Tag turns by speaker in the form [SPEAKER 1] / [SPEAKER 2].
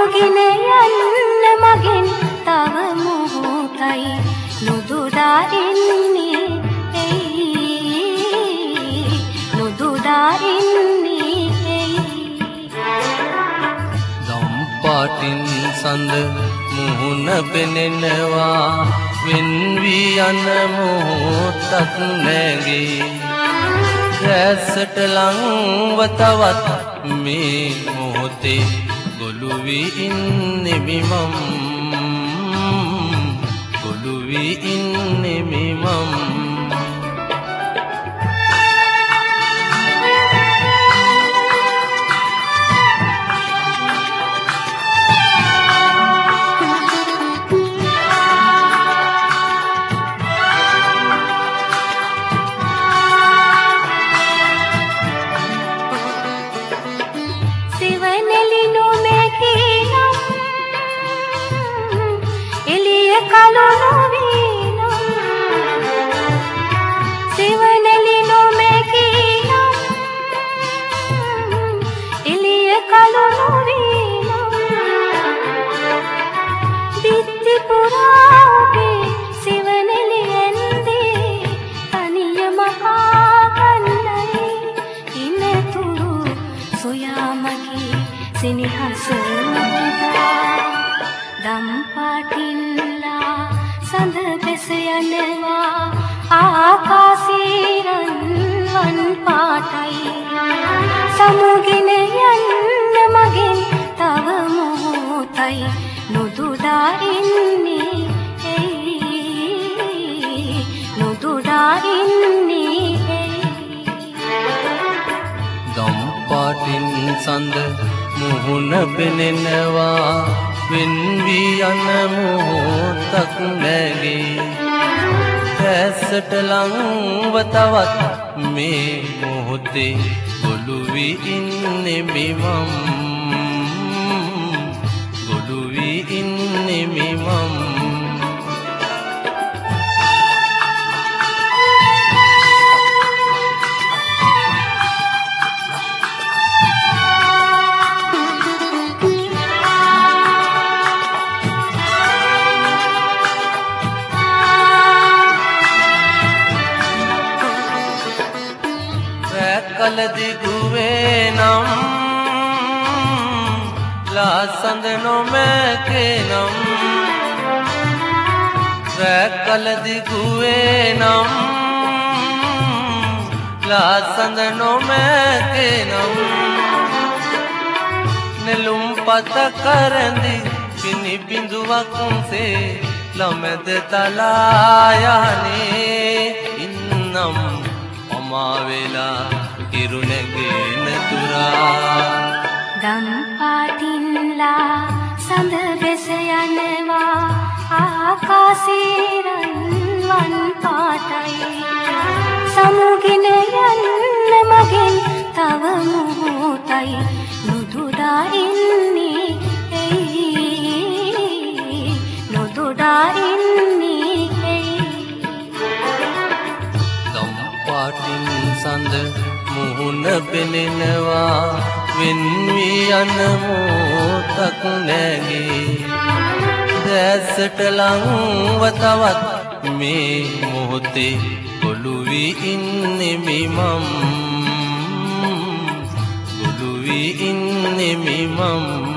[SPEAKER 1] සමුගෙන යන්න මගෙන් තව මොහොතයි නුදුඩා ඉන්නේ නුදුඩා ඉන්නේ
[SPEAKER 2] දම්පාටින් සඳ මුහුණ පෙනෙනවා වෙන් වී යන මොහොතක් නැගේ දැසට ලංව තවත් මේ මොහොතේ ගොළු වී ඉන්නේ මම ගොළු වී ඉන්නේ මම
[SPEAKER 1] දම්පාටින්ලා සඳ බැස යනවා ආකාශීරන් වන් පාටයි සමුගෙන යන්න මගෙන් තව මොහොතයි නුදුඩා ඉන්නේ නුදුඩා ඉන්නේ
[SPEAKER 2] දම්පාටින් සඳ මුහුණ පෙනෙනවා වෙන් වී යන මොහොතක් නැගේ දැසට ලංව තවත් මේ මොහොතේ ගොළු වී ඉන්නේ මම ගොළු වී ඉන්නේ මම කලදිගුවේ නම් ලාසඳ නොමැකේ නම් කලදිගුවේ නම් ලාසඳ නොමැකේ නම් නෙළුම් පත කරඳි පිනි බිඳුවක්සේ ළමැද තලා යන්නේ ඉන්නම් අමා වෙලා ඉරුණගෙන තුරා
[SPEAKER 1] දම්පාටින්ලා සඳ බැස යනවා ආකාශීරන් වන් පාටයි සමුගෙන යන්න මගෙන් තව මොහොතයි නුදුඩා ඉන්නේ නුදුඩා ඉන්නේ
[SPEAKER 2] දම්පාටින් සඳ මුහුණ පෙනෙනවා වෙන් වී යන මොහොතක් නැගේ දැසට ලංව තවත් මේ මොහොතේ ගොළු වී ඉන්නේ මම ගොළු වී ඉන්නේ මම